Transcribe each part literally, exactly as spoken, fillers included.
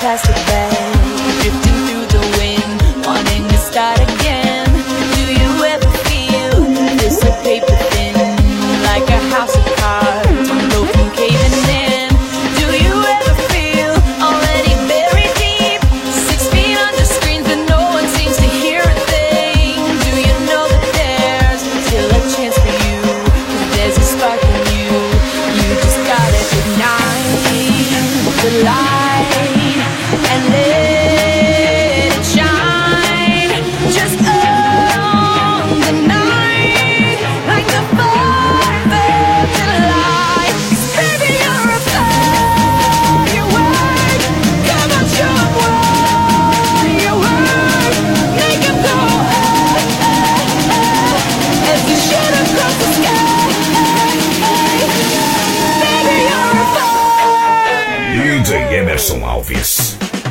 plastic bag, drifting through the wind, wanting to start again. Do you ever feel this a paper thin, like a house of cards, one broken caving in? Do you ever feel already buried deep, six feet under screens but no one seems to hear a thing? Do you know that there's still a chance for you, 'cause there's a spark in you, you just gotta ignite the light and let it shine. Just own the night like the fourth of July. 'Cause baby, you're a firework. Come on, show 'em what you work. Make 'em go oh, oh, oh, as you shoot across the sky. Baby, you're a fire. D J Emerson Alves.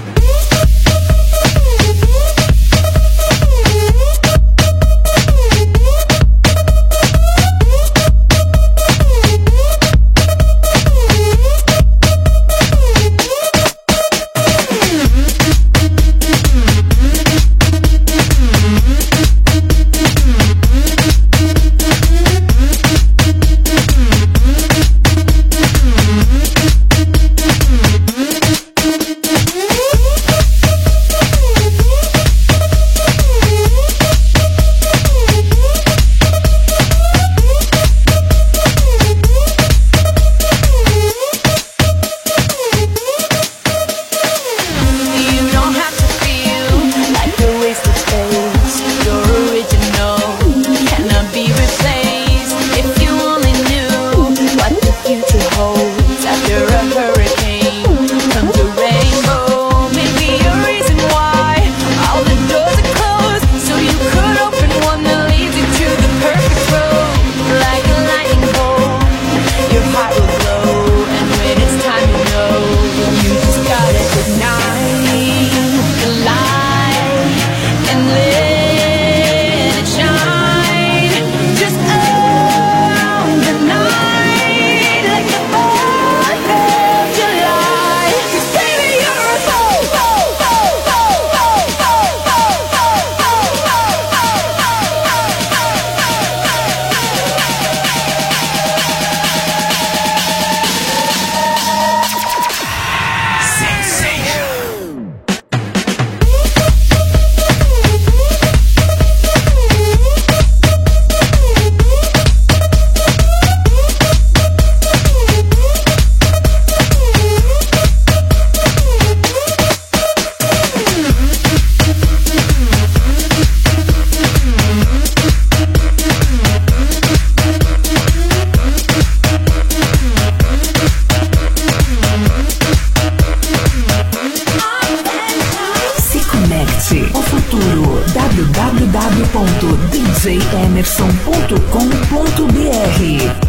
O futuro w w w ponto d j emerson ponto com ponto b r